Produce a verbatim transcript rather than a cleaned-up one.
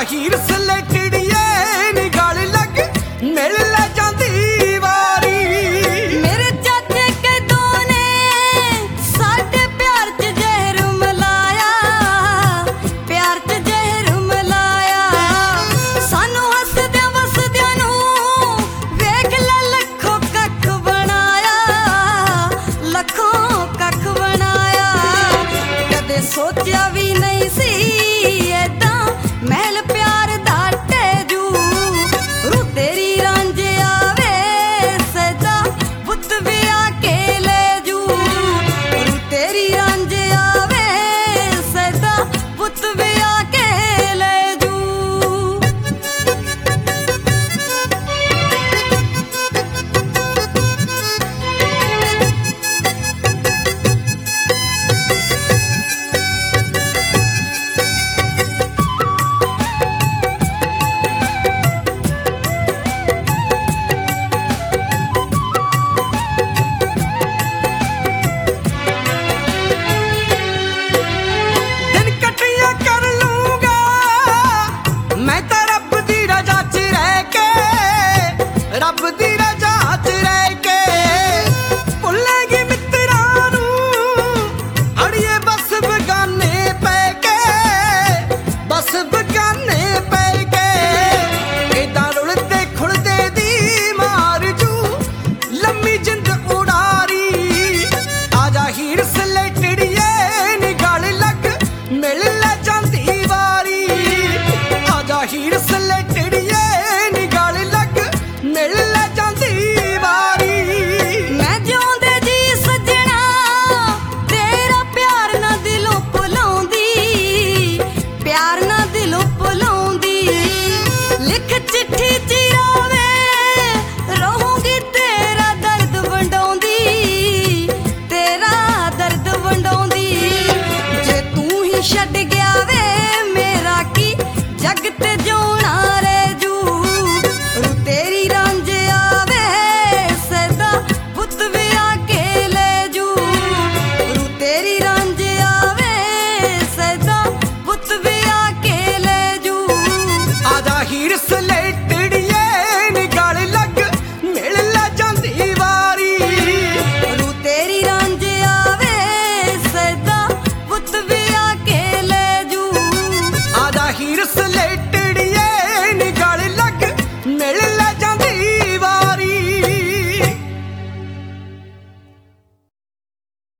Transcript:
ਹੀਰ ਸਲੇਟੜੀਏ ਨੀ ਗਲ ਲੱਗ ਮਿਲ ਲੈ ਜਾਂਦੀ ਵਾਰੀ। ਮੇਰੇ ਚਾਚੇ ਕਦੋਂ ਨੇ ਸਾਡੇ ਪਿਆਰ ਚ ਜ਼ਹਿਰ ਮਿਲਾਇਆ, ਪਿਆਰ ਚ ਜ਼ਹਿਰ ਮਿਲਾਇਆ। ਸਾਨੂੰ ਹੱਸਦਿਆਂ ਵਸਦਿਆਂ ਨੂੰ ਵੇਖ ਲੈ ਲੱਖੋਂ ਕੱਖ ਬਣਾਇਆ, ਲੱਖੋਂ ਕੱਖ ਬਣਾਇਆ। ਕਦੇ ਸੋਚਿਆ ਵੀ ਨਹੀਂ ਸੀ ਏਦਾਂ ਮਹਿਲ ਪਿਆਰ ਦਾ ਟੇਜੂ। ਰੂ ਤੇਰੀ ਰਾਂਝਿਆ ਵੇ ਸਦਾ ਬੁੱਤ ਵਿਆਹ ਕੇ ਲੈ ਜੂ। ਰੂ ਤੇਰੀ ਰਾਂਝਿਆ ਵੇ ਸਦਾ ਬੁੱਤ ਵਿਆਹ ਕੇ ਲੈ ਜੂ। ਦਿਨ ਕੱਟੀਆਂ ਕਰ ਲੂੰਗਾ ਮੈਂ ਤਾਂ ਰੱਬ ਦੀ ਰਜ਼ਾ 'ਚ ਰਹਿ ਕੇ, ਰੱਬ ਦੀ ਰਜ਼ਾ 'ਚ ਰਹਿ ਕੇ। ਭੁੱਲੇਗੀ ਮਿੱਤਰਾਂ ਨੂੰ ਅੜੀਏ ਬਸ ਬਗਾਨੇ ਪੈ ਕੇ, ਬਸ ਬਗਾਨੇ ਪੈ ਕੇ। ਏਦਾਂ ਰੁਲਦੇ ਖੁਲਦੇ ਦੀ ਮਾਰ ਜੂ ਲੰਮੀ ਜਿੰਦ ਉਡਾਰੀ। ਆਜਾ ਹੀਰ ਸਲੇਟੜੀਏ ਨੀ ਗਲ ਲੱਗ ਮਿਲ ਲੈ ਜਾਂਦੀ ਵਾਰੀ। ਆਜਾ ਹੀਰ ਸਲੇਟੜੀਏ ਨੀ ਗਲ ਲੱਗ ਮਿਲ ਲੈ ਜਾਂਦੀ ਵਾਰੀ। ਮੈਂ ਜਿਉਂਦੇ ਜੀ ਸੱਜਣਾ ਤੇਰਾ ਪਿਆਰ ਨਾ ਦਿਲੋਂ ਭੁਲਾਉਂਦੀ, ਪਿਆਰ ਨਾ ਦਿਲੋਂ ਭੁਲਾਉਂਦੀ। ਲਿਖ ਚਿੱਠੀ ਚਿਰਾਵੇ ਰਹੂੰਗੀ ਤੇਰਾ ਦਰਦ ਵੰਡਾਉਂਦੀ, ਤੇਰਾ ਦਰਦ ਵੰਡਾਉਂਦੀ। ਜੇ ਤੂੰ ਹੀ ਛੱਡ